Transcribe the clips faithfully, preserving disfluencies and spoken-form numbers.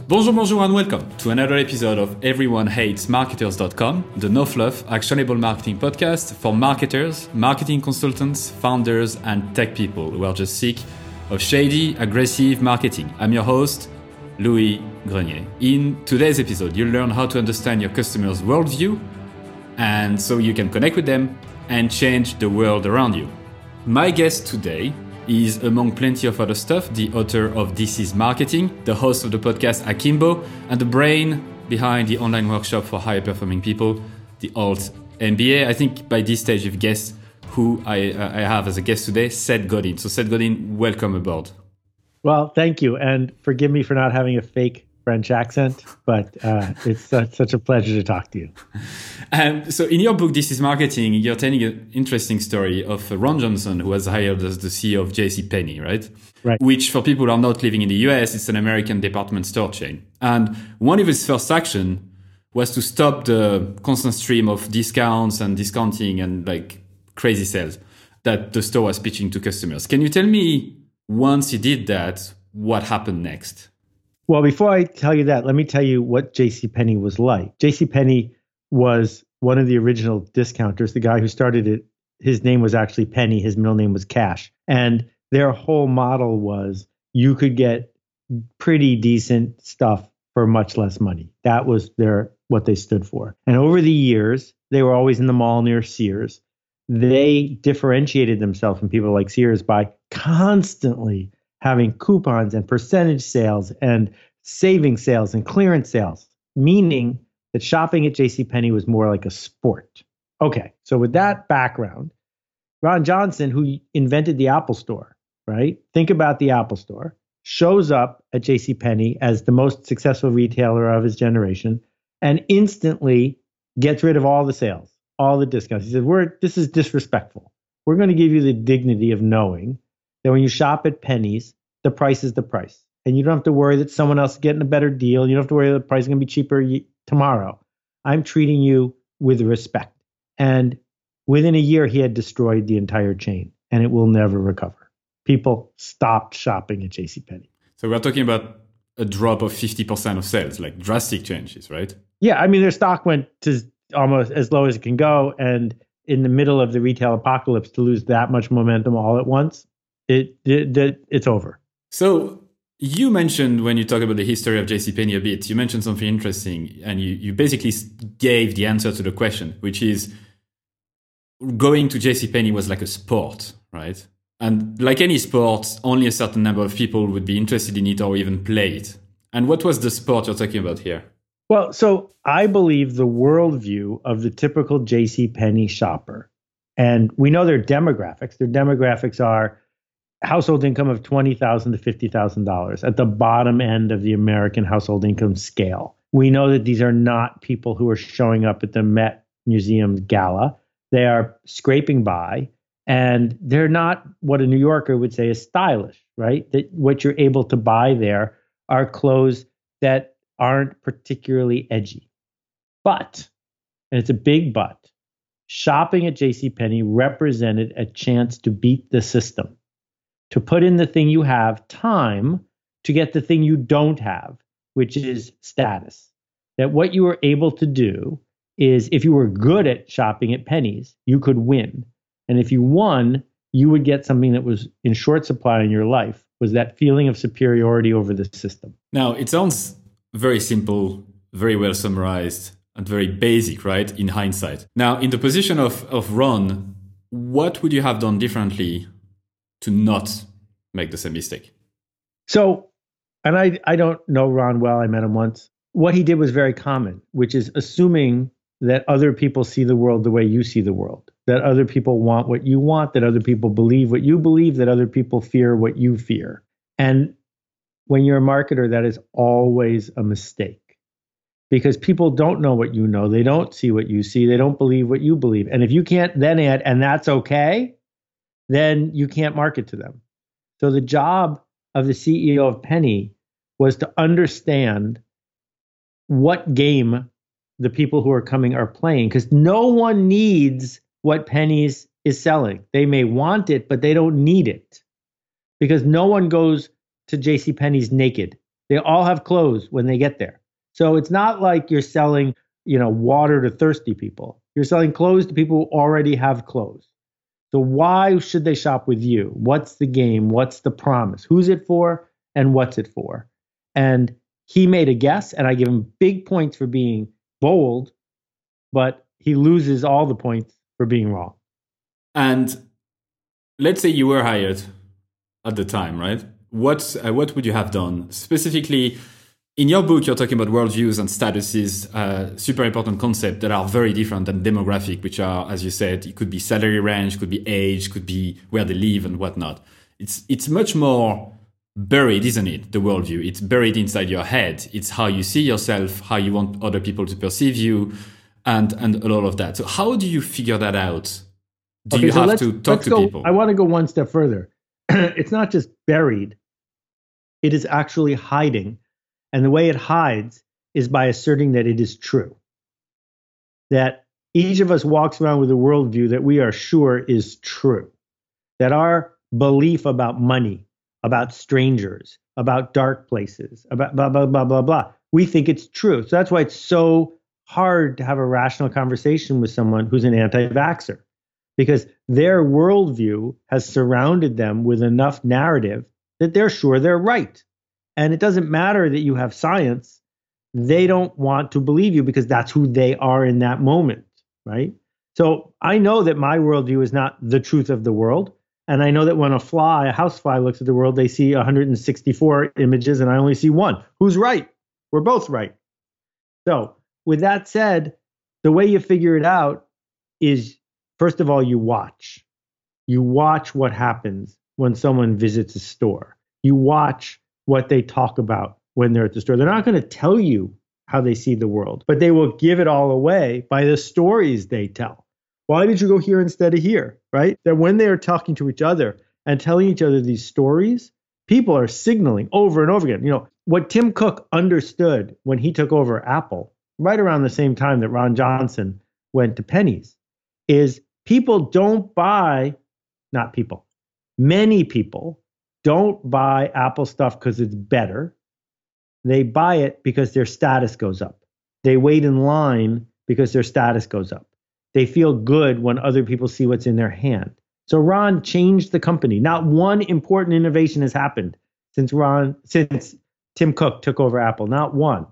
Bonjour, bonjour, and welcome to another episode of Everyone Hates Marketers dot com, the no-fluff, actionable marketing podcast for marketers, marketing consultants, founders, and tech people who are just sick of shady, aggressive marketing. I'm your host, Louis Grenier. In today's episode, you'll learn how to understand your customers' worldview, and so you can connect with them and change the world around you. My guest today is, among plenty of other stuff, the author of This Is Marketing, the host of the podcast Akimbo, and the brain behind the online workshop for high-performing people, the Alt M B A. I think by this stage you've guessed who I, uh, I have as a guest today, Seth Godin. So Seth Godin, welcome aboard. Well, thank you. And forgive me for not having a fake French accent, but uh, it's such, such a pleasure to talk to you. And so in your book, This Is Marketing, you're telling an interesting story of Ron Johnson, who was hired as the C E O of JCPenney, right? Right. Which, for people who are not living in the U S, it's an American department store chain. And one of his first action was to stop the constant stream of discounts and discounting and like crazy sales that the store was pitching to customers. Can you tell me, once he did that, what happened next? Well, before I tell you that, let me tell you what JCPenney was like. JCPenney was one of the original discounters. The guy who started it, his name was actually Penny. His middle name was Cash. And their whole model was you could get pretty decent stuff for much less money. That was their what they stood for. And over the years, they were always in the mall near Sears. They differentiated themselves from people like Sears by constantly having coupons and percentage sales and saving sales and clearance sales, meaning that shopping at JCPenney was more like a sport. Okay, so with that background, Ron Johnson, who invented the Apple Store, right? Think about the Apple Store, shows up at JCPenney as the most successful retailer of his generation and instantly gets rid of all the sales, all the discounts. He said, "We're this is disrespectful. We're going to give you the dignity of knowing that when you shop at Penny's, the price is the price. And you don't have to worry that someone else is getting a better deal. You don't have to worry that the price is going to be cheaper y- tomorrow. I'm treating you with respect." And within a year, he had destroyed the entire chain, and it will never recover. People stopped shopping at JCPenney. So we're talking about a drop of fifty percent of sales, like drastic changes, right? Yeah, I mean, their stock went to almost as low as it can go. And in the middle of the retail apocalypse, to lose that much momentum all at once, it, it, it it's over. So you mentioned, when you talk about the history of JCPenney a bit, you mentioned something interesting, and you, you basically gave the answer to the question, which is going to JCPenney was like a sport, right? And like any sport, only a certain number of people would be interested in it or even play it. And what was the sport you're talking about here? Well, so I believe the worldview of the typical JCPenney shopper, and we know their demographics. Their demographics are household income of twenty thousand dollars to fifty thousand dollars at the bottom end of the American household income scale. We know that these are not people who are showing up at the Met Museum Gala. They are scraping by, and they're not what a New Yorker would say is stylish, right? That what you're able to buy there are clothes that aren't particularly edgy. But, and it's a big but, shopping at JCPenney represented a chance to beat the system, to put in the thing you have, time, to get the thing you don't have, which is status. That what you were able to do is, if you were good at shopping at Penny's, you could win. And if you won, you would get something that was in short supply in your life, was that feeling of superiority over the system. Now, it sounds very simple, very well summarized, and very basic, right, in hindsight. Now, in the position of, of Ron, what would you have done differently to not make the same mistake? So, and I, I don't know Ron well, I met him once. What he did was very common, which is assuming that other people see the world the way you see the world, that other people want what you want, that other people believe what you believe, that other people fear what you fear. And when you're a marketer, that is always a mistake, because people don't know what you know. They don't see what you see. They don't believe what you believe. And if you can't then add, and that's okay, then you can't market to them. So the job of the C E O of Penny was to understand what game the people who are coming are playing, because no one needs what Penny's is selling. They may want it, but they don't need it, because no one goes to JCPenney's naked. They all have clothes when they get there. So it's not like you're selling, you know, water to thirsty people. You're selling clothes to people who already have clothes. So why should they shop with you? What's the game? What's the promise? Who's it for and what's it for? And he made a guess, and I give him big points for being bold, but he loses all the points for being wrong. And let's say you were hired at the time, right? What uh, what would you have done? Specifically, in your book, you're talking about worldviews and statuses, uh, super important concepts that are very different than demographic, which are, as you said, it could be salary range, could be age, could be where they live and whatnot. It's it's much more buried, isn't it? The worldview. It's buried inside your head. It's how you see yourself, how you want other people to perceive you, and and a lot of that. So how do you figure that out? Do okay, you so have let's, to talk let's to go, people? I want to go one step further. It's not just buried. It is actually hiding. And the way it hides is by asserting that it is true. That each of us walks around with a worldview that we are sure is true. That our belief about money, about strangers, about dark places, about blah, blah, blah, blah, blah, we think it's true. So that's why it's so hard to have a rational conversation with someone who's an anti-vaxxer, because their worldview has surrounded them with enough narrative that they're sure they're right. And it doesn't matter that you have science. They don't want to believe you because that's who they are in that moment, right? So I know that my worldview is not the truth of the world. And I know that when a fly, a housefly looks at the world, they see one hundred sixty-four images and I only see one. Who's right? We're both right. So with that said, the way you figure it out is, first of all, you watch. You watch what happens when someone visits a store. You watch what they talk about when they're at the store. They're not going to tell you how they see the world, but they will give it all away by the stories they tell. Why did you go here instead of here, right? That when they are talking to each other and telling each other these stories, people are signaling over and over again. You know, what Tim Cook understood when he took over Apple, right around the same time that Ron Johnson went to Penny's, is people don't buy, not people, many people don't buy Apple stuff because it's better. They buy it because their status goes up. They wait in line because their status goes up. They feel good when other people see what's in their hand. So Ron changed the company. Not one important innovation has happened since Ron, since Tim Cook took over Apple. Not one.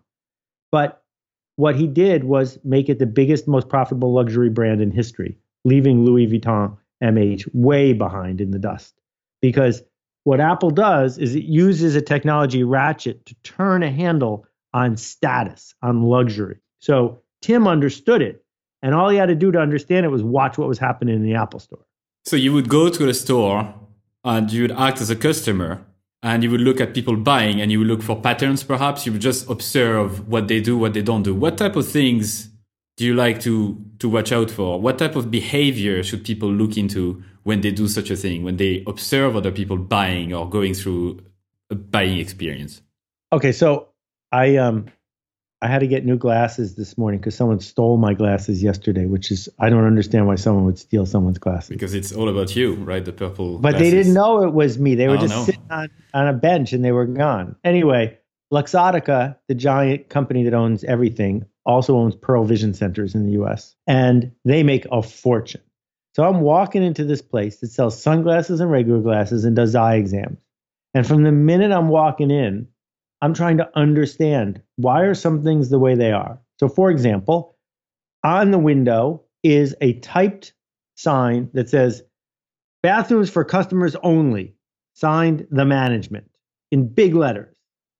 But what he did was make it the biggest, most profitable luxury brand in history, leaving Louis Vuitton M H way behind in the dust. Because what Apple does is it uses a technology ratchet to turn a handle on status, on luxury. So Tim understood it. And all he had to do to understand it was watch what was happening in the Apple store. So you would go to the store and you would act as a customer and you would look at people buying and you would look for patterns perhaps. You would just observe what they do, what they don't do. What type of things do you like to, to watch out for? What type of behavior should people look into when they do such a thing, when they observe other people buying or going through a buying experience? Okay, so I um I had to get new glasses this morning because someone stole my glasses yesterday, which is, I don't understand why someone would steal someone's glasses. Because it's all about you, right? The purple But glasses. they didn't know it was me. They were Oh, just no. sitting on, on a bench and they were gone. Anyway, Luxottica, the giant company that owns everything, also owns Pearl Vision Centers in the U S. And they make a fortune. So I'm walking into this place that sells sunglasses and regular glasses and does eye exams. And from the minute I'm walking in, I'm trying to understand, why are some things the way they are? So for example, on the window is a typed sign that says, bathrooms for customers only, signed the management, in big letters.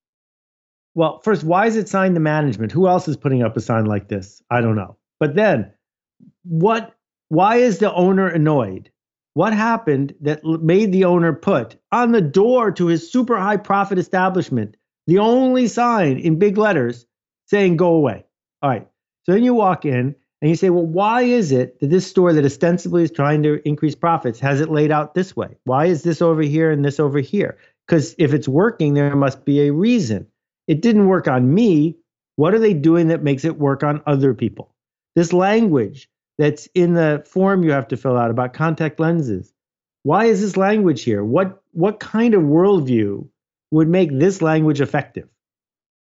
Well, first, why is it signed the management? Who else is putting up a sign like this? I don't know. But then, what? Why is the owner annoyed? What happened that made the owner put on the door to his super high profit establishment the only sign in big letters saying go away? All right. So then you walk in and you say, well, why is it that this store that ostensibly is trying to increase profits has it laid out this way? Why is this over here and this over here? Because if it's working, there must be a reason. It didn't work on me. What are they doing that makes it work on other people? This language that's in the form you have to fill out about contact lenses. Why is this language here? What, what kind of worldview would make this language effective?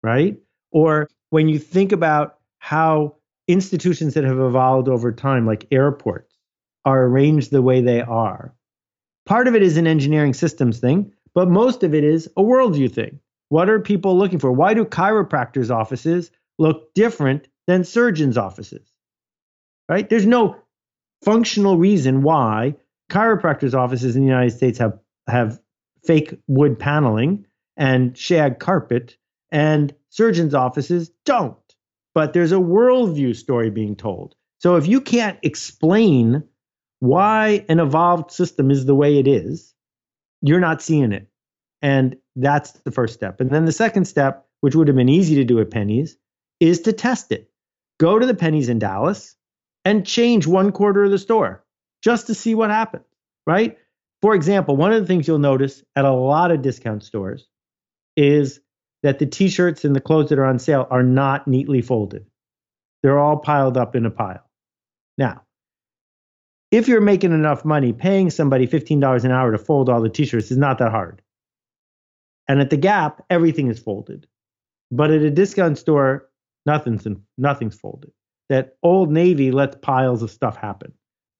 right? Or when you think about how institutions that have evolved over time, like airports, are arranged the way they are, part of it is an engineering systems thing, but most of it is a worldview thing. What are people looking for? Why do chiropractors' offices look different than surgeons' offices? Right? There's no functional reason why chiropractors' offices in the United States have, have fake wood paneling and shag carpet, and surgeons' offices don't. But there's a worldview story being told. So if you can't explain why an evolved system is the way it is, you're not seeing it. And that's the first step. And then the second step, which would have been easy to do at Penny's, is to test it. Go to the Penny's in Dallas and change one quarter of the store just to see what happens, right? For example, one of the things you'll notice at a lot of discount stores is that the t-shirts and the clothes that are on sale are not neatly folded. They're all piled up in a pile. Now, if you're making enough money, paying somebody fifteen dollars an hour to fold all the t-shirts is not that hard. And at the Gap, everything is folded. But at a discount store, nothing's in, nothing's folded. That Old Navy lets piles of stuff happen.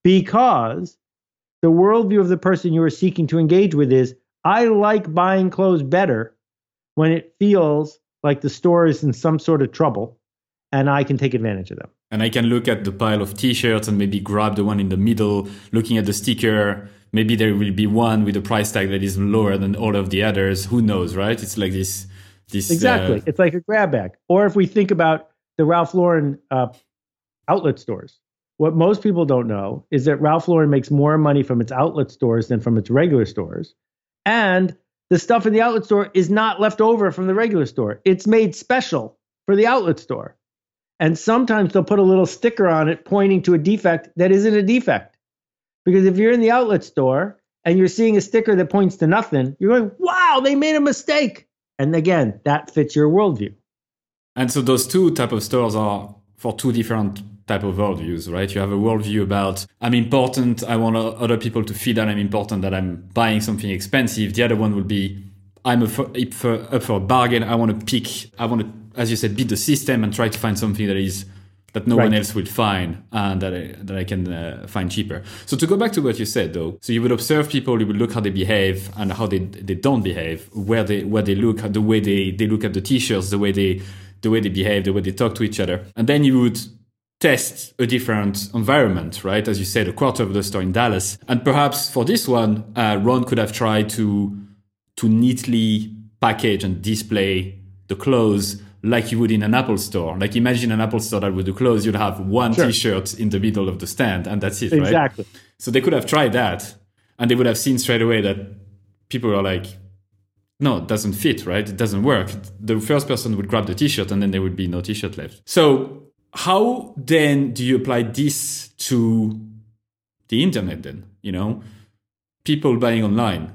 Because the worldview of the person you are seeking to engage with is, I like buying clothes better when it feels like the store is in some sort of trouble and I can take advantage of them. And I can look at the pile of t-shirts and maybe grab the one in the middle, looking at the sticker. Maybe there will be one with a price tag that is lower than all of the others. Who knows, right? It's like this. this exactly. Uh, it's like a grab bag. Or if we think about the Ralph Lauren uh, outlet stores, what most people don't know is that Ralph Lauren makes more money from its outlet stores than from its regular stores. And the stuff in the outlet store is not left over from the regular store. It's made special for the outlet store. And sometimes they'll put a little sticker on it pointing to a defect that isn't a defect. Because if you're in the outlet store and you're seeing a sticker that points to nothing, you're going, wow, they made a mistake. And again, that fits your worldview. And so those two type of stores are for two different type of worldviews, right? You have a worldview about, I'm important, I want other people to feel that I'm important, that I'm buying something expensive. The other one will be, I'm up for, up for, up for a bargain. I want to pick, I want to, as you said, beat the system and try to find something that is that no right. one else will find and that I, that I can uh, find cheaper. So to go back to what you said, though, so you would observe people, you would look how they behave and how they they don't behave, where they where they look, the way they, they look at the t-shirts, the way they the way they behave, the way they talk to each other, and then you would test a different environment, right? As you said, a quarter of the store in Dallas, and perhaps for this one, uh, Ron could have tried to to neatly package and display the clothes like you would in an Apple store. Like imagine an Apple store that would do clothes, you'd have one sure. t-shirt in the middle of the stand and that's it, exactly. right? Exactly. So they could have tried that and they would have seen straight away that people are like, no, it doesn't fit, right? It doesn't work. The first person would grab the t-shirt and then there would be no t-shirt left. So how then do you apply this to the internet then? You know, people buying online,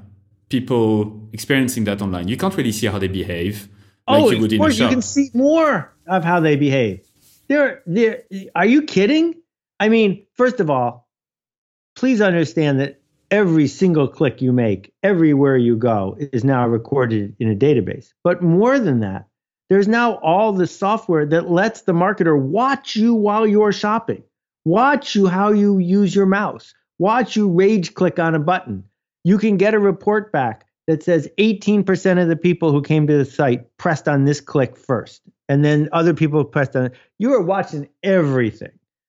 people experiencing that online. You can't really see how they behave. Like oh, you would of course, you can see more of how they behave. They're, they're, are you kidding? I mean, first of all, please understand that every single click you make, everywhere you go, is now recorded in a database. But more than that, there's now all the software that lets the marketer watch you while you're shopping, watch you how you use your mouse, watch you rage click on a button. You can get a report back that says eighteen percent of the people who came to the site pressed on this click first, and then other people pressed on it. You are watching everything.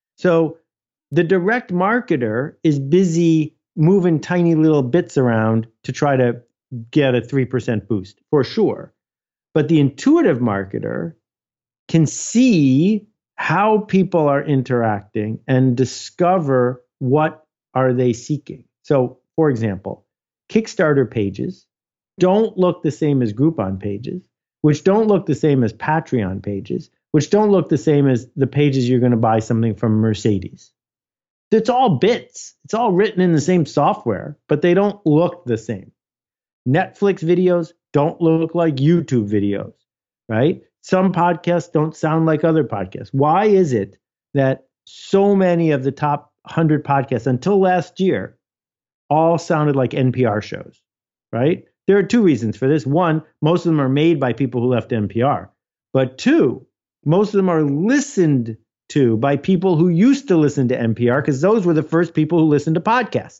So the direct marketer is busy moving tiny little bits around to try to get a three percent boost, for sure. But the intuitive marketer can see how people are interacting and discover what are they seeking. So, for example, Kickstarter pages don't look the same as Groupon pages, which don't look the same as Patreon pages, which don't look the same as the pages you're going to buy something from Mercedes. It's all bits. It's all written in the same software, but they don't look the same. Netflix videos don't look like YouTube videos, right? Some podcasts don't sound like other podcasts. Why is it that so many of the top one hundred podcasts until last year all sounded like N P R shows, right? There are two reasons for this. One, most of them are made by people who left N P R. But two, most of them are listened to by people who used to listen to N P R because those were the first people who listened to podcasts.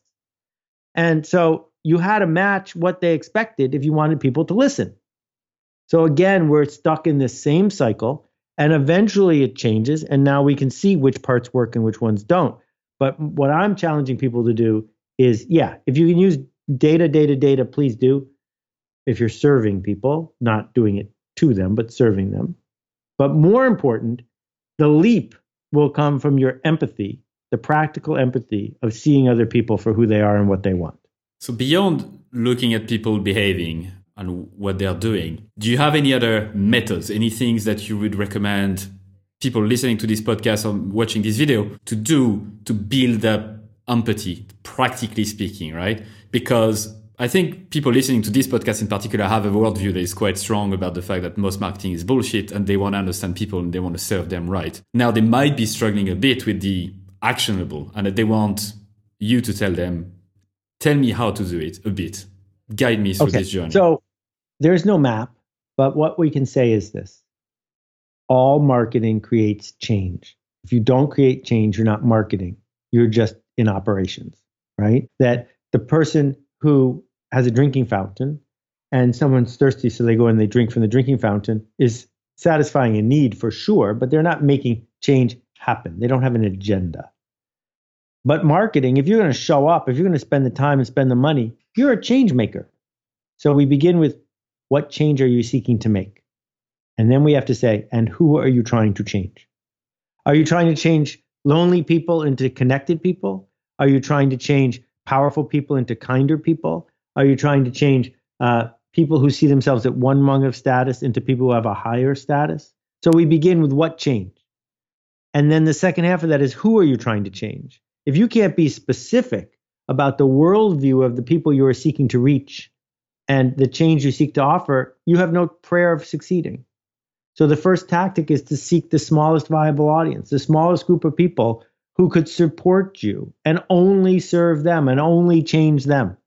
And so you had to match what they expected if you wanted people to listen. So again, we're stuck in this same cycle, and eventually it changes, and now we can see which parts work and which ones don't. But what I'm challenging people to do is, yeah, if you can use data, data, data, please do. If you're serving people, not doing it to them, but serving them. But more important, the leap will come from your empathy, the practical empathy of seeing other people for who they are and what they want. So beyond looking at people behaving and what they're doing, do you have any other methods, any things that you would recommend people listening to this podcast or watching this video to do to build up empathy, practically speaking, right? Because I think people listening to this podcast in particular have a worldview that is quite strong about the fact that most marketing is bullshit and they want to understand people and they want to serve them right. Now, they might be struggling a bit with the actionable and that they want you to tell them, tell me how to do it a bit. Guide me through okay. this journey. So there's no map, but what we can say is this. All marketing creates change. If you don't create change, you're not marketing. You're just in operations, right? That the person who has a drinking fountain and someone's thirsty, so they go and they drink from the drinking fountain is satisfying a need for sure, but they're not making change happen. They don't have an agenda. But marketing, if you're going to show up, if you're going to spend the time and spend the money, you're a change maker. So we begin with what change are you seeking to make? And then we have to say, and who are you trying to change? Are you trying to change lonely people into connected people? Are you trying to change powerful people into kinder people? Are you trying to change uh, people who see themselves at one rung of status into people who have a higher status? So we begin with what change? And then the second half of that is who are you trying to change? If you can't be specific about the worldview of the people you are seeking to reach and the change you seek to offer, you have no prayer of succeeding. So the first tactic is to seek the smallest viable audience, the smallest group of people who could support you and only serve them and only change them.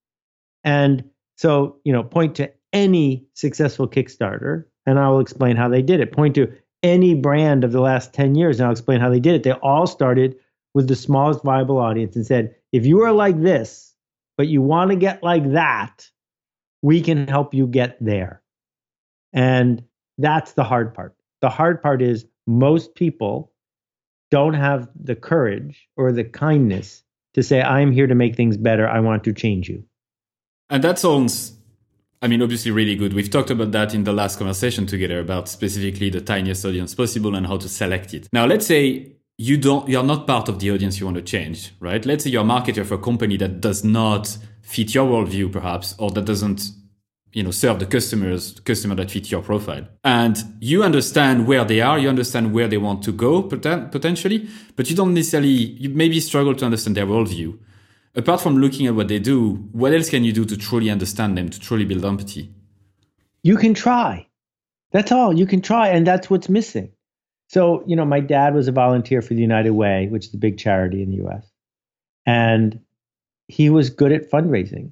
And so, you know, point to any successful Kickstarter and I will explain how they did it. Point to any brand of the last ten years and I'll explain how they did it. They all started with the smallest viable audience and said, if you are like this, but you want to get like that, we can help you get there. And that's the hard part. The hard part is most people don't have the courage or the kindness to say, I'm here to make things better. I want to change you. And that sounds, I mean, obviously really good. We've talked about that in the last conversation together about specifically the tiniest audience possible and how to select it. Now, let's say you don't, you're not part of the audience you want to change, right? Let's say you're a marketer for a company that does not fit your worldview, perhaps, or that doesn't, you know, serve the customers, customer that fit your profile. And you understand where they are, you understand where they want to go poten- potentially, but you don't necessarily, you maybe struggle to understand their worldview. Apart from looking at what they do, what else can you do to truly understand them, to truly build empathy? You can try. That's all. You can try, and that's what's missing. So, you know, my dad was a volunteer for the United Way, which is a big charity in the U S. And he was good at fundraising.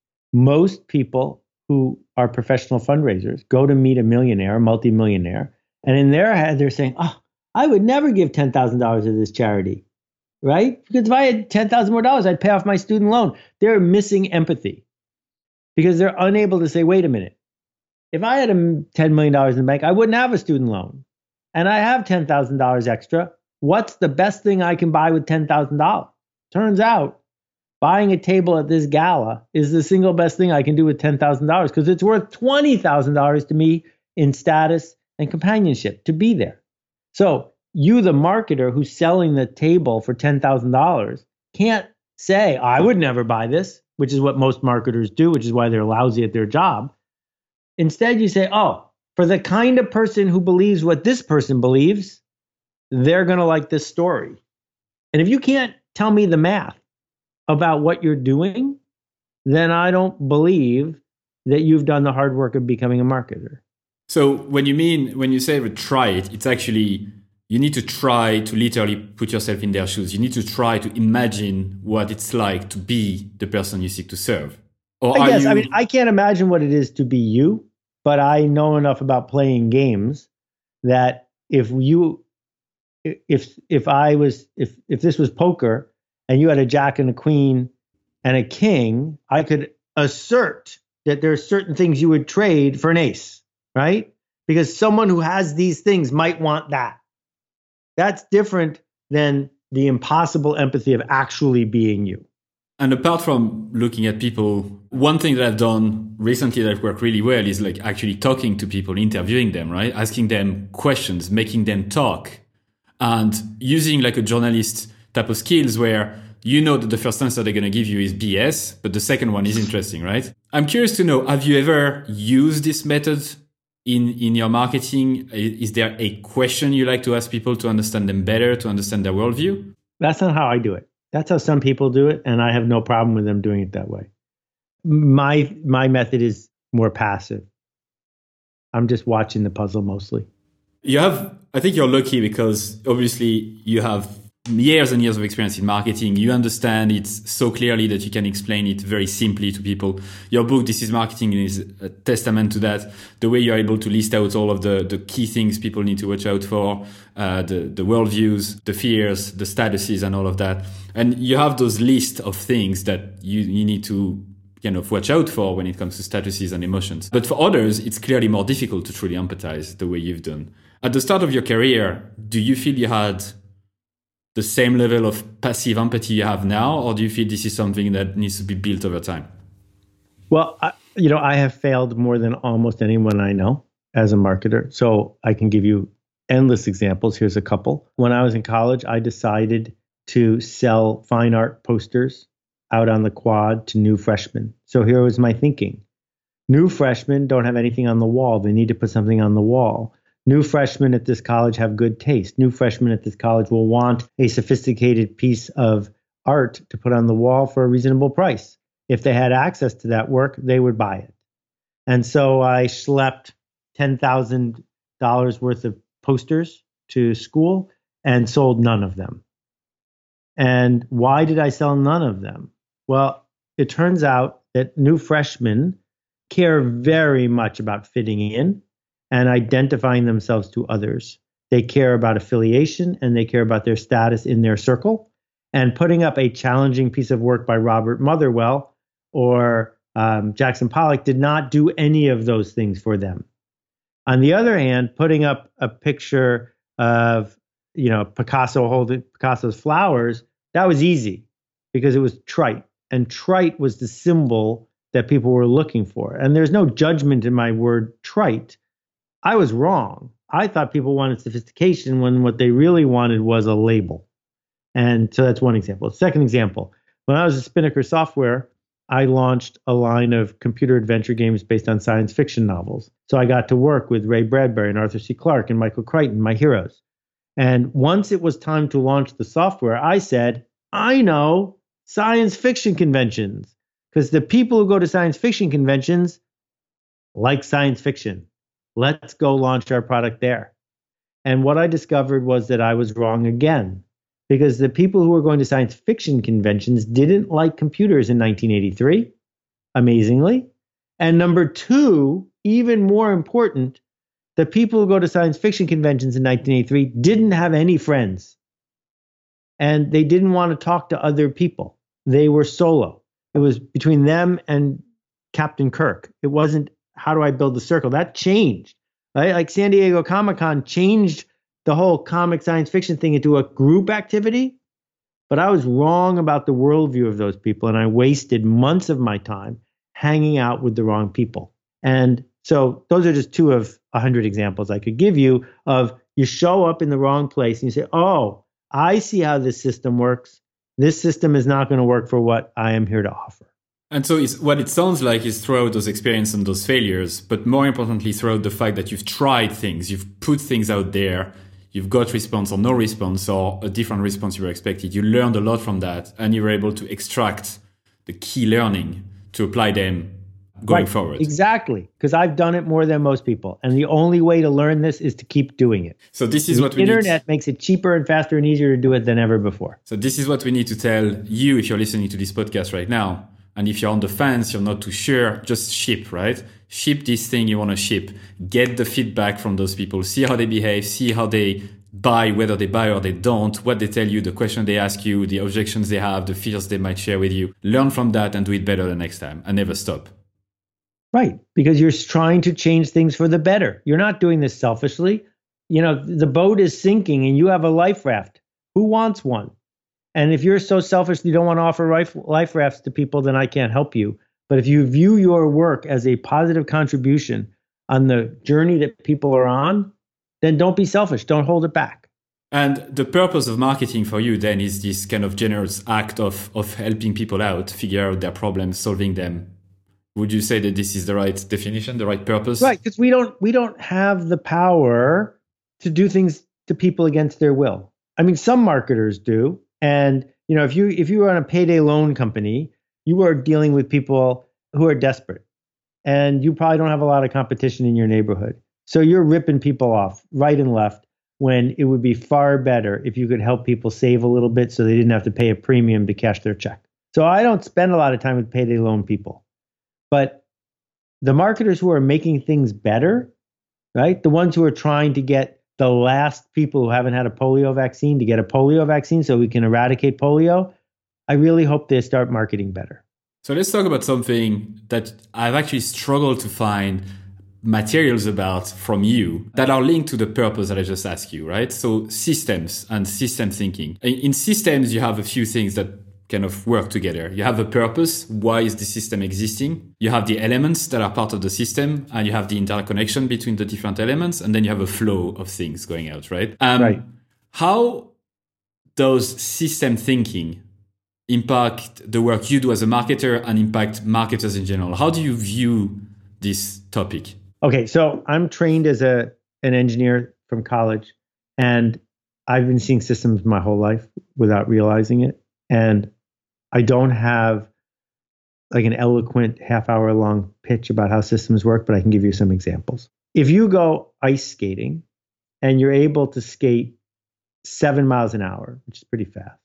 Most people who are professional fundraisers go to meet a millionaire, a multimillionaire, and in their head, they're saying, oh, I would never give ten thousand dollars to this charity, right? Because if I had ten thousand more dollars, I'd pay off my student loan. They're missing empathy because they're unable to say, wait a minute, if I had ten million dollars in the bank, I wouldn't have a student loan. And I have ten thousand dollars extra. What's the best thing I can buy with ten thousand dollars? Turns out, buying a table at this gala is the single best thing I can do with ten thousand dollars because it's worth twenty thousand dollars to me in status and companionship to be there. So you, the marketer who's selling the table for ten thousand dollars, can't say, I would never buy this, which is what most marketers do, which is why they're lousy at their job. Instead, you say, oh, for the kind of person who believes what this person believes, they're going to like this story. And if you can't tell me the math about what you're doing, then I don't believe that you've done the hard work of becoming a marketer. So when you mean, when you say try it, it's actually, you need to try to literally put yourself in their shoes. You need to try to imagine what it's like to be the person you seek to serve. Or I guess, you... I mean, I can't imagine what it is to be you, but I know enough about playing games that if you, if if I was, if if this was poker and you had a jack and a queen and a king, I could assert that there are certain things you would trade for an ace, right? Because someone who has these things might want that. That's different than the impossible empathy of actually being you. And apart from looking at people, one thing that I've done recently that worked really well is like actually talking to people, interviewing them, right? Asking them questions, making them talk, and using like a journalist type of skills where you know that the first answer they're going to give you is B S, but the second one is interesting, right? I'm curious to know, have you ever used this method in, in your marketing? Is there a question you like to ask people to understand them better, to understand their worldview? That's not how I do it. That's how some people do it, and I have no problem with them doing it that way. My my method is more passive. I'm just watching the puzzle mostly. You have, I think you're lucky because obviously you have years and years of experience in marketing. You understand it so clearly that you can explain it very simply to people. Your book, This is Marketing, is a testament to that. The way you're able to list out all of the, the key things people need to watch out for, uh, the, the worldviews, the fears, the statuses, and all of that. And you have those lists of things that you, you need to kind of watch out for when it comes to statuses and emotions. But for others, it's clearly more difficult to truly empathize the way you've done. At the start of your career, do you feel you had the same level of passive empathy you have now, or do you feel this is something that needs to be built over time? Well, I, you know, I have failed more than almost anyone I know as a marketer. So I can give you endless examples. Here's a couple. When I was in college, I decided to sell fine art posters out on the quad to new freshmen. So here was my thinking. New freshmen don't have anything on the wall. They need to put something on the wall. New freshmen at this college have good taste. New freshmen at this college will want a sophisticated piece of art to put on the wall for a reasonable price. If they had access to that work, they would buy it. And so I schlepped ten thousand dollars worth of posters to school and sold none of them. And why did I sell none of them? Well, it turns out that new freshmen care very much about fitting in and identifying themselves to others. They care about affiliation and they care about their status in their circle. And putting up a challenging piece of work by Robert Motherwell or um, Jackson Pollock did not do any of those things for them. On the other hand, putting up a picture of, you know, Picasso holding Picasso's flowers, that was easy because it was trite. And trite was the symbol that people were looking for. And there's no judgment in my word trite. I was wrong. I thought people wanted sophistication when what they really wanted was a label. And so that's one example. Second example, when I was at Spinnaker Software, I launched a line of computer adventure games based on science fiction novels. So I got to work with Ray Bradbury and Arthur C. Clarke and Michael Crichton, my heroes. And once it was time to launch the software, I said, I know science fiction conventions, because the people who go to science fiction conventions like science fiction. Let's go launch our product there. And what I discovered was that I was wrong again, because the people who were going to science fiction conventions didn't like computers in nineteen eighty-three, amazingly. And number two, even more important, the people who go to science fiction conventions in nineteen eighty-three didn't have any friends. And they didn't want to talk to other people. They were solo. It was between them and Captain Kirk. It wasn't, how do I build the circle? That changed, right? Like San Diego Comic-Con changed the whole comic science fiction thing into a group activity. But I was wrong about the worldview of those people. And I wasted months of my time hanging out with the wrong people. And so those are just two of a hundred examples I could give you of you show up in the wrong place and you say, oh, I see how this system works. This system is not going to work for what I am here to offer. And so it's, what it sounds like is throughout those experiences and those failures, but more importantly, throughout the fact that you've tried things, you've put things out there, you've got response or no response or a different response you were expected. You learned a lot from that and you were able to extract the key learning to apply them going right. forward. Exactly. Because I've done it more than most people. And the only way to learn this is to keep doing it. So this is the what we internet need. makes it cheaper and faster and easier to do it than ever before. So this is what we need to tell you if you're listening to this podcast right now. And if you're on the fence, you're not too sure, just ship, right? Ship this thing you want to ship. Get the feedback from those people. See how they behave. See how they buy, whether they buy or they don't, what they tell you, the question they ask you, the objections they have, the fears they might share with you. Learn from that and do it better the next time and never stop. Right. Because you're trying to change things for the better. You're not doing this selfishly. You know, the boat is sinking and you have a life raft. Who wants one? And if you're so selfish you don't want to offer life, life rafts to people, then I can't help you. But if you view your work as a positive contribution on the journey that people are on, then don't be selfish. Don't hold it back. And the purpose of marketing for you then is this kind of generous act of, of helping people out, figure out their problems, solving them. Would you say that this is the right definition, the right purpose? Right, because we don't we don't have the power to do things to people against their will. I mean, some marketers do. And you know, if you if you are on a payday loan company, you are dealing with people who are desperate. And you probably don't have a lot of competition in your neighborhood. So you're ripping people off right and left when it would be far better if you could help people save a little bit so they didn't have to pay a premium to cash their check. So I don't spend a lot of time with payday loan people. But the marketers who are making things better, right? The ones who are trying to get the last people who haven't had a polio vaccine to get a polio vaccine so we can eradicate polio, I really hope they start marketing better. So let's talk about something that I've actually struggled to find materials about from you that are linked to the purpose that I just asked you, right? So systems and system thinking. In systems, you have a few things that kind of work together. You have a purpose. Why is the system existing? You have the elements that are part of the system, and you have the interconnection between the different elements, and then you have a flow of things going out, right? Um, right. How does system thinking impact the work you do as a marketer and impact marketers in general? How do you view this topic? Okay, so I'm trained as a an engineer from college, and I've been seeing systems my whole life without realizing it. And I don't have like an eloquent half hour long pitch about how systems work, but I can give you some examples. If you go ice skating and you're able to skate seven miles an hour, which is pretty fast,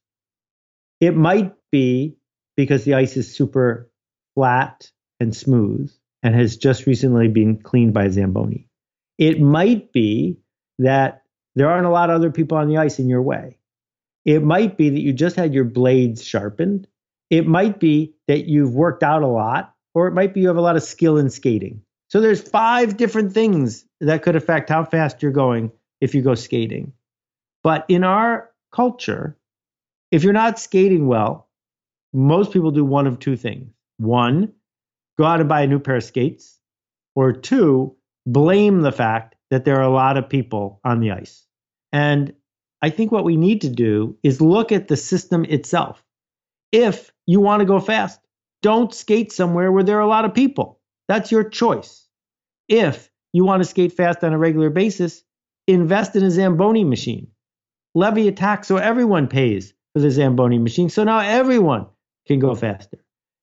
it might be because the ice is super flat and smooth and has just recently been cleaned by a Zamboni. It might be that there aren't a lot of other people on the ice in your way. It might be that you just had your blades sharpened. It might be that you've worked out a lot, or it might be you have a lot of skill in skating. So there's five different things that could affect how fast you're going if you go skating. But in our culture, if you're not skating well, most people do one of two things. One, go out and buy a new pair of skates, or two, blame the fact that there are a lot of people on the ice. And I think what we need to do is look at the system itself. If you want to go fast, don't skate somewhere where there are a lot of people. That's your choice. If you want to skate fast on a regular basis, invest in a Zamboni machine. Levy a tax so everyone pays for the Zamboni machine, so now everyone can go faster.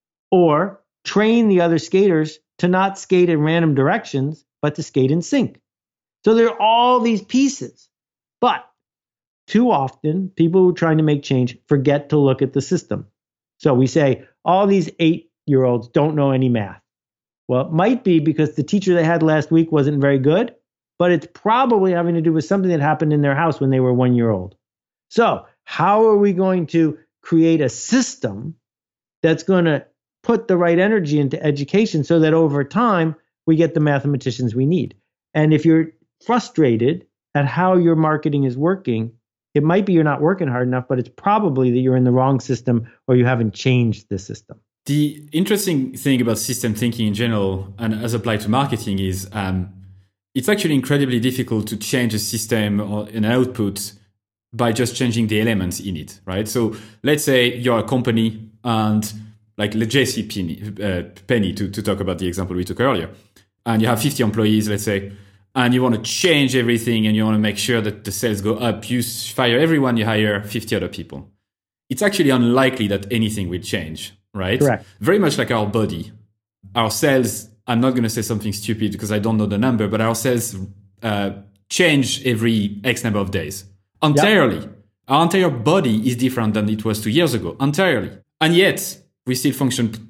Or train the other skaters to not skate in random directions, but to skate in sync. So there are all these pieces. But too often, people who are trying to make change forget to look at the system. So we say, all these eight-year-olds don't know any math. Well, it might be because the teacher they had last week wasn't very good, but it's probably having to do with something that happened in their house when they were one year old. So how are we going to create a system that's going to put the right energy into education so that over time, we get the mathematicians we need? And if you're frustrated at how your marketing is working, it might be you're not working hard enough, but it's probably that you're in the wrong system or you haven't changed the system. The interesting thing about system thinking in general, and as applied to marketing, is um, it's actually incredibly difficult to change a system or an output by just changing the elements in it, right? So let's say you're a company and like J C Penney, to, to talk about the example we took earlier, and you have fifty employees, let's say, and you want to change everything and you want to make sure that the sales go up, you fire everyone, you hire fifty other people. It's actually unlikely that anything will change, right? Correct. Very much like our body. Our cells, I'm not going to say something stupid because I don't know the number, but our cells uh, change every X number of days. Entirely. Yep. Our entire body is different than it was two years ago. Entirely. And yet, we still function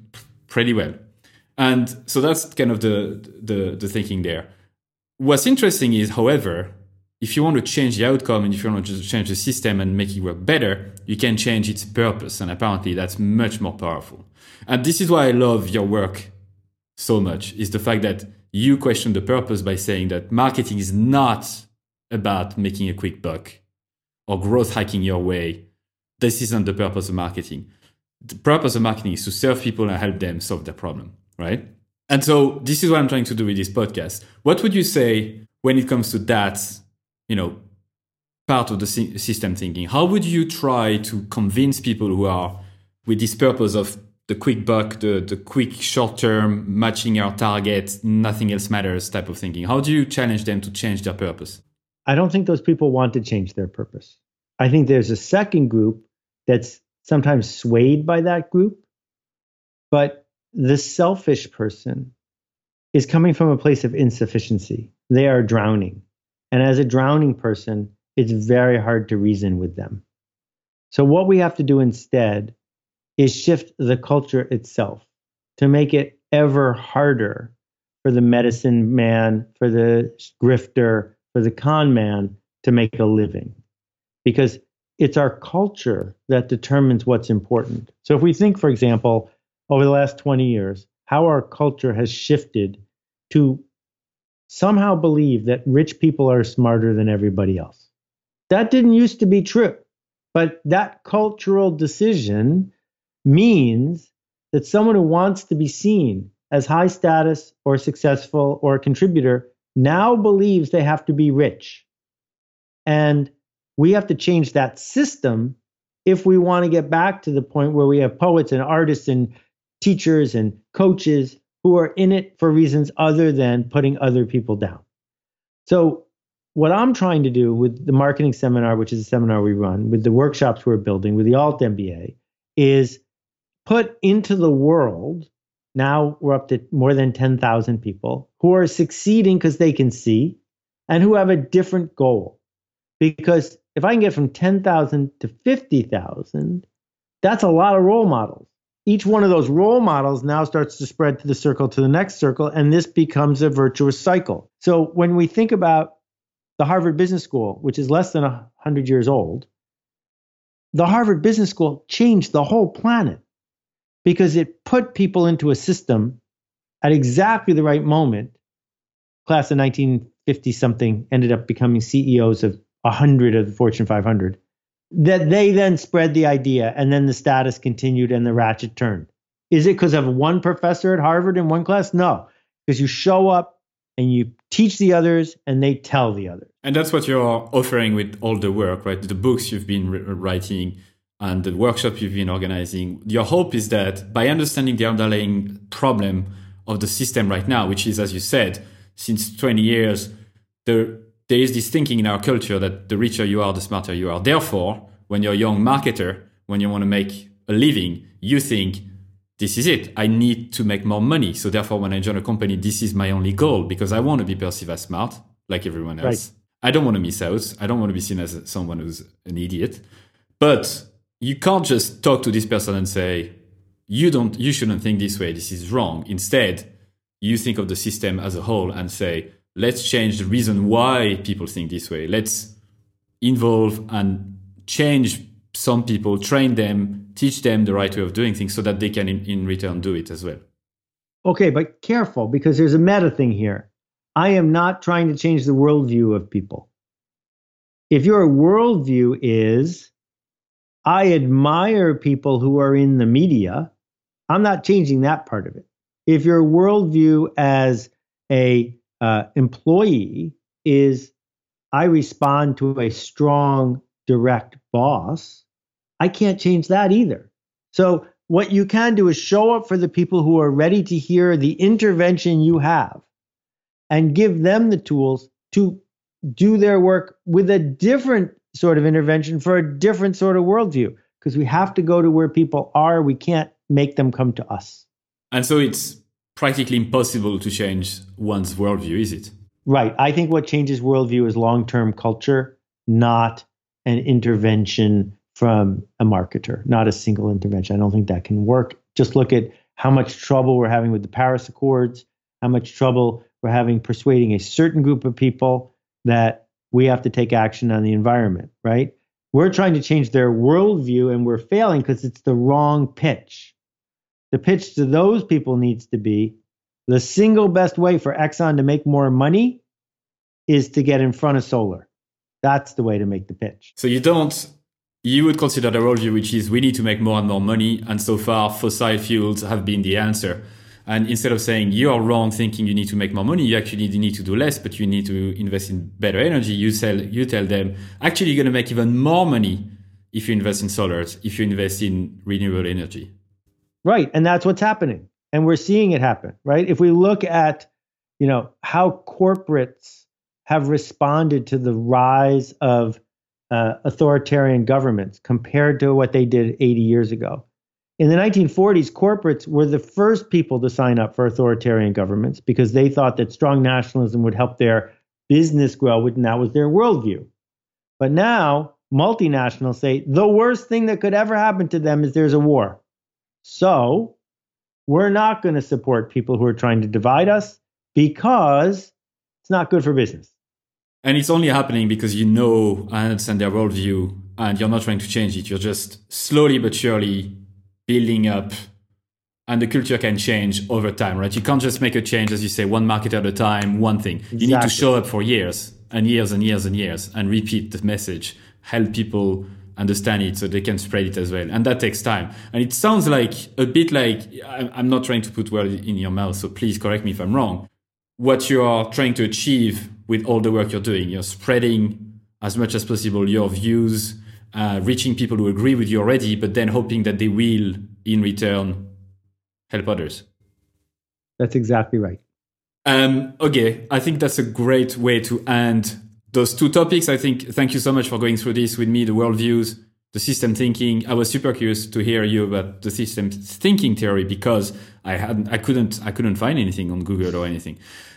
pretty well. And so that's kind of the, the, the thinking there. What's interesting is, however, if you want to change the outcome and if you want to change the system and make it work better, you can change its purpose. And apparently that's much more powerful. And this is why I love your work so much, is the fact that you question the purpose by saying that marketing is not about making a quick buck or growth hacking your way. This isn't the purpose of marketing. The purpose of marketing is to serve people and help them solve their problem, right? And so this is what I'm trying to do with this podcast. What would you say when it comes to that, you know, part of the system thinking? How would you try to convince people who are with this purpose of the quick buck, the, the quick short term, matching our target, nothing else matters type of thinking? How do you challenge them to change their purpose? I don't think those people want to change their purpose. I think there's a second group that's sometimes swayed by that group, but the selfish person is coming from a place of insufficiency. They are drowning. And as a drowning person, it's very hard to reason with them. So what we have to do instead is shift the culture itself to make it ever harder for the medicine man, for the grifter, for the con man to make a living. Because it's our culture that determines what's important. So if we think, for example, over the last twenty years, how our culture has shifted to somehow believe that rich people are smarter than everybody else. That didn't used to be true. But that cultural decision means that someone who wants to be seen as high status or successful or a contributor now believes they have to be rich. And we have to change that system if we want to get back to the point where we have poets and artists and teachers and coaches who are in it for reasons other than putting other people down. So what I'm trying to do with the marketing seminar, which is a seminar we run, with the workshops we're building, with the Alt M B A, is put into the world, now we're up to more than ten thousand people who are succeeding because they can see and who have a different goal. Because if I can get from ten thousand to fifty thousand, that's a lot of role models. Each one of those role models now starts to spread to the circle, to the next circle, and this becomes a virtuous cycle. So when we think about the Harvard Business School, which is less than one hundred years old, the Harvard Business School changed the whole planet because it put people into a system at exactly the right moment. Class of nineteen fifty something ended up becoming C E Os of one hundred of the Fortune five hundred. That they then spread the idea, and then the status continued and the ratchet turned. Is it because of one professor at Harvard in one class? No, because you show up and you teach the others and they tell the others. And that's what you're offering with all the work, right? The books you've been re- writing and the workshop you've been organizing. Your hope is that by understanding the underlying problem of the system right now, which is, as you said, since twenty years, the there is this thinking in our culture that the richer you are, the smarter you are. Therefore, when you're a young marketer, when you want to make a living, you think, this is it. I need to make more money. So therefore, when I join a company, this is my only goal because I want to be perceived as smart like everyone else. Right. I don't want to miss out. I don't want to be seen as someone who's an idiot. But you can't just talk to this person and say, you don't, you shouldn't think this way. This is wrong. Instead, you think of the system as a whole and say, let's change the reason why people think this way. Let's involve and change some people, train them, teach them the right way of doing things so that they can in, in return do it as well. Okay, but careful, because there's a meta thing here. I am not trying to change the worldview of people. If your worldview is, I admire people who are in the media, I'm not changing that part of it. If your worldview as a Uh, employee is, I respond to a strong, direct boss, I can't change that either. So what you can do is show up for the people who are ready to hear the intervention you have and give them the tools to do their work with a different sort of intervention for a different sort of worldview. Because we have to go to where people are. We can't make them come to us. And so it's practically impossible to change one's worldview, is it? Right. I think what changes worldview is long-term culture, not an intervention from a marketer, not a single intervention. I don't think that can work. Just look at how much trouble we're having with the Paris Accords, how much trouble we're having persuading a certain group of people that we have to take action on the environment, right? We're trying to change their worldview and we're failing because it's the wrong pitch. The pitch to those people needs to be the single best way for Exxon to make more money is to get in front of solar. That's the way to make the pitch. So you don't, you would consider the worldview, which is we need to make more and more money. And so far, fossil fuels have been the answer. And instead of saying you are wrong thinking you need to make more money, you actually need to do less, but you need to invest in better energy. You sell, you tell them, actually, you're going to make even more money if you invest in solars, if you invest in renewable energy. Right. And that's what's happening. And we're seeing it happen, right? If we look at, you know, how corporates have responded to the rise of uh, authoritarian governments compared to what they did eighty years ago. In the nineteen forties, corporates were the first people to sign up for authoritarian governments because they thought that strong nationalism would help their business grow, and that was their worldview. But now, multinationals say the worst thing that could ever happen to them is there's a war. So, we're not going to support people who are trying to divide us because it's not good for business. And it's only happening because you know and understand their worldview and you're not trying to change it. You're just slowly but surely building up, and the culture can change over time, right? You can't just make a change, as you say, one market at a time, one thing. Exactly. You need to show up for years and years and years and years and repeat the message, help people understand it so they can spread it as well. And that takes time. And it sounds like a bit like, I'm not trying to put words in your mouth, so please correct me if I'm wrong. What you are trying to achieve with all the work you're doing, you're spreading as much as possible your views, uh, reaching people who agree with you already, but then hoping that they will, in return, help others. That's exactly right. Um, okay, I think that's a great way to end those two topics. I think, thank you so much for going through this with me, the worldviews, the system thinking. I was super curious to hear you about the system thinking theory because I hadn't, I couldn't, I couldn't find anything on Google or anything.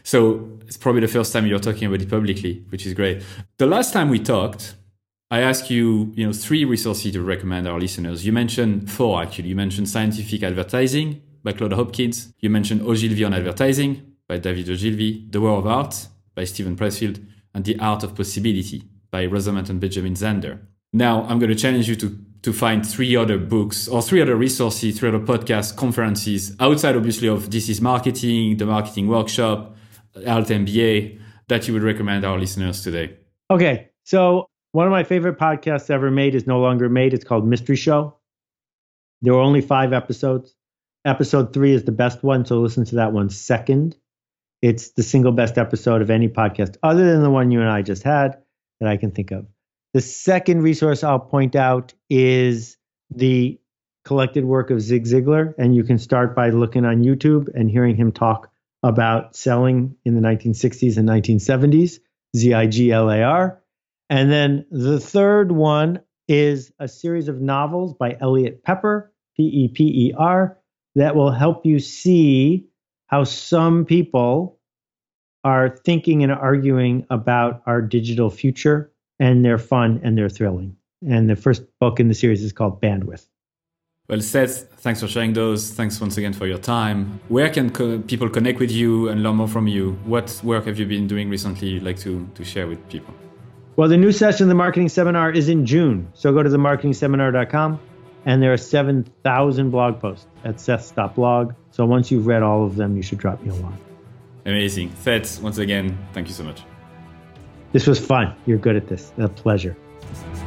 So it's probably the first time you're talking about it publicly, which is great. The last time we talked, I asked you, you know, three resources to recommend our listeners. You mentioned four, actually. You mentioned Scientific Advertising by Claude Hopkins. You mentioned Ogilvy on Advertising by David Ogilvy. The War of Art by Steven Pressfield. And The Art of Possibility by Rosamund and Benjamin Zander. Now, I'm going to challenge you to, to find three other books or three other resources, three other podcasts, conferences, outside obviously of This is Marketing, the Marketing Workshop, Alt M B A, that you would recommend our listeners today. Okay, so one of my favorite podcasts ever made is no longer made. It's called Mystery Show. There were only five episodes. Episode three is the best one, so listen to that one second. It's the single best episode of any podcast other than the one you and I just had that I can think of. The second resource I'll point out is the collected work of Zig Ziglar. And you can start by looking on YouTube and hearing him talk about selling in the nineteen sixties and nineteen seventies, Z I G L A R. And then the third one is a series of novels by Elliot Pepper, P E P E R, that will help you see how some people are thinking and arguing about our digital future, and they're fun and they're thrilling. And the first book in the series is called Bandwidth. Well, Seth, thanks for sharing those. Thanks once again for your time. Where can co- people connect with you and learn more from you? What work have you been doing recently you'd like to, to share with people? Well, the new session of the Marketing Seminar is in June. So go to the marketing seminar dot com, and there are seven thousand blog posts at seths dot blog. So once you've read all of them, you should drop me a line. Amazing. Seth, once again, thank you so much. This was fun. You're good at this. A pleasure.